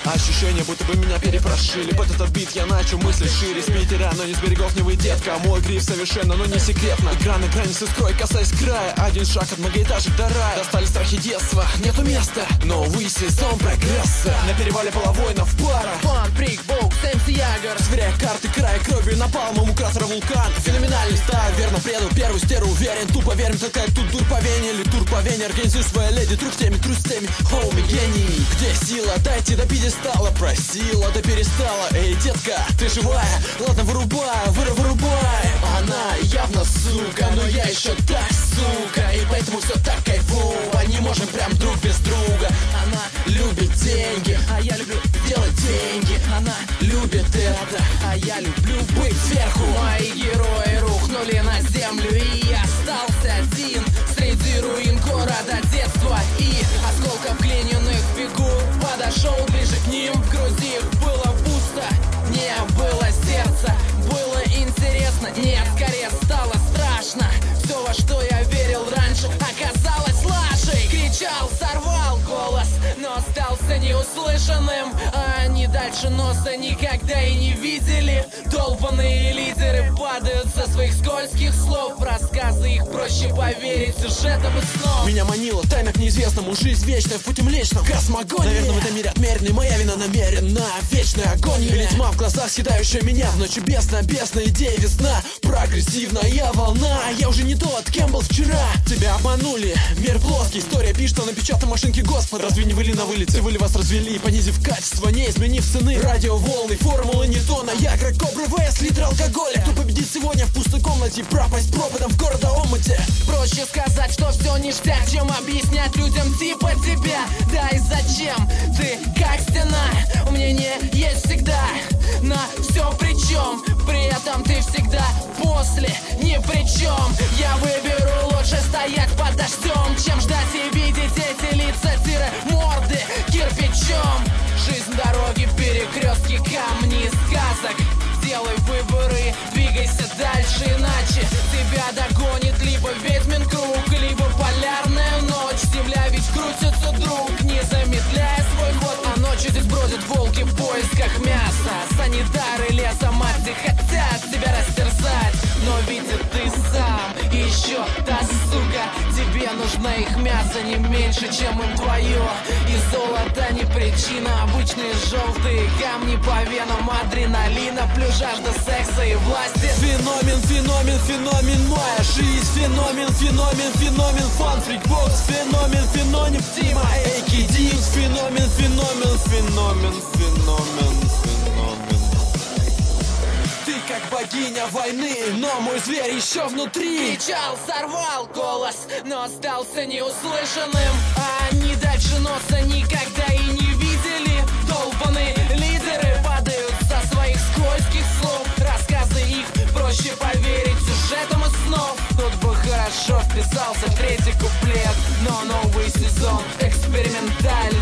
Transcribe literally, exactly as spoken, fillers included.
Ощущение, будто бы меня перепрошили. Под этот бит я начал мыслить шире. С Питера, но не с берегов Невы, детка. Мой гриф совершенно, но не секретно. Игра на границе строй, касаясь края. Один шаг от многоэтажек до рая. Достали страхи детства, нету места. Новый сезон прогресса. На перевале половойнов пара. Фан, Прик, Боук, Сэмс, Ягер. Сверяя карты, края крови напалмом у кратера вулкан. Феноменальный стайл, верно преду первую стеру. Уверен, тупо верим, такая тут дур по вене. Или тур по вене, организуй своя леди. Труд в теме, труд с теми, хоуми, гений. Где сила? Дайте до пьедестала. Просила, да перестала. Эй, детка, ты живая? Ладно, вырубай, выру, вырубай. Она явно сука, но я еще так сука. И поэтому все так кайфово. Не можем прям друг без друга. Она любит деньги, а я люблю делать деньги. Она любит это, а я люблю быть сверху. Мои герои рухнули на землю, и я остался один среди руин города детства и осколков глиняных фигур. Подошел ближе к ним, в груди их было пусто. Не было сердца, было интересно. Нет, скорее стало страшно. Все, во что я верил раньше, оказалось лажей. Кричал, сорвал голос, но остался неуслышанным. А они дальше носа никогда и не видели. Долбаные лидеры падают со своих скользких слов. Рассказы их проще поверить сюжетом и снов. Меня манила тайна к неизвестному. Жизнь вечная в пути млечном, космогония. Наверное, в этом мире отмеренный, моя вина намерена. Вечная агония. Или тьма в глазах, съедающая меня. В ночи бездна, бездна, идея весна. Прогрессивная волна. Я уже не тот, кем был вчера. Тебя обманули, мир плоский. История пишет, что на печатной машинке Господа. Разве не были на вылете? Вы ли вас развели, понизив качество, не изменив цены? Радиоволны, формулы Ньютона. Я как кобра ВС, литр алкоголя. Кто победит сегодня в пустой комнате? Пропасть проводом в города омуте. Проще сказать, что все ништяк, чем объяснять людям типа тебя. Да и зачем? Ты как стена, мнение есть всегда. На все причем, при этом ты всегда после ни при чем. Я выберу лучше стоять под дождем, чем ждать и видеть эти лица, тире, морды кирпичом. Жизнь, дороги, перекрестки, камни из сказок. Делай выборы, двигайся дальше, иначе тебя догонит либо ведьмин круг, либо полярная ночь. Земля ведь крутится, друг, не замедляя свой ход. А ночью здесь бродят волки в поисках мяса. Санитары лесом адди хотят тебя растерзать, но видит ты сам и еще та сука. Тебе нужно их мясо не меньше, чем им твое. И золото не причина, обычные желтые камни по венам. Адреналина плюс жажда секса и власти. Феномен, феномен, феномен, моя жизнь. Феномен, феномен, феномен, фан, фрикбокс. Феномен, феномен, Тима, Эйки Димс. Феномен, феномен, феномен, феномен, феномен. Ты как богиня войны, но мой зверь еще внутри. Кричал, сорвал голос, но остался неуслышанным. А они дальше носа никогда и не видели. Долбаные лидеры падают со своих скользких слов. Рассказы их проще поверить сюжетом и снов. Тут бы хорошо вписался третий куплет, но новый сезон экспериментальный.